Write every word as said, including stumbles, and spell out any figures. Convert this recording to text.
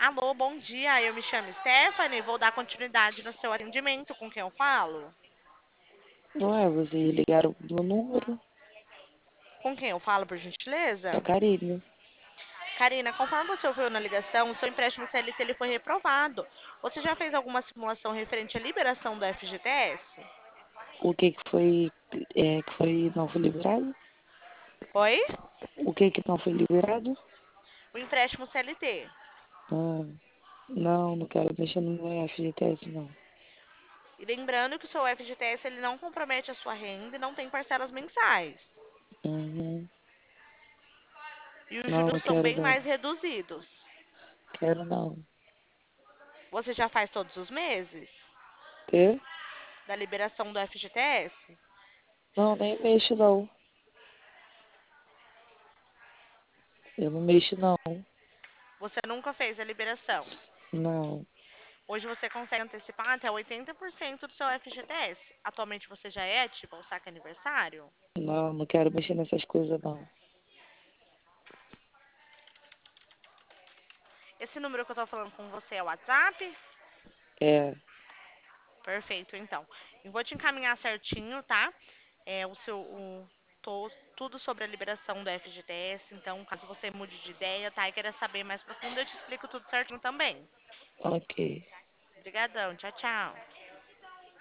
Alô, bom dia. Eu me chamo Stephanie. Vou dar continuidade no seu atendimento. Com quem eu falo? Não é, vocês ligaram do meu número? Com quem eu falo, por Com a gentileza? Karine. Karina, conforme você ouviu na ligação, o seu empréstimo C L T ele foi reprovado. Você já fez alguma simulação referente à liberação do F G T S? O que que foi, é, que foi, não foi liberado? Oi? O que que não foi liberado? O empréstimo C L T. Ah, não, não quero mexer no meu F G T S, não. E lembrando que o seu F G T S ele não compromete a sua renda e não tem parcelas mensais. Uhum. E os Não, juros não são quero bem não. mais reduzidos. Quero não. Você já faz todos os meses Quê? da liberação do F G T S? Não, nem mexo não. Eu não mexo não. Você nunca fez a liberação. Não, Hoje você consegue antecipar até oitenta por cento do seu F G T S. Atualmente você já é ativa ao saque aniversário? não, não quero mexer nessas coisas não. Esse número que eu tô falando com você é o WhatsApp? É, Perfeito, então. Eu vou te encaminhar certinho, tá? É o seu o, tô- tudo sobre a liberação do F G T S. Então, caso você mude de ideia, tá? E queira saber mais profundo, eu te explico tudo certinho também. ok. Obrigadão, tchau, tchau.